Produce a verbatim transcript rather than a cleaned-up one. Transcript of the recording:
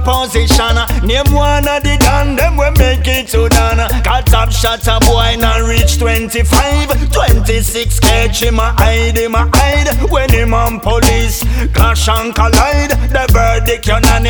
position. Name one of the dan, them we make it to done. Cut up shot a boy now reach twenty-five, twenty-six catch him a hide, him a hide. When him and police clash and collide, the verdict you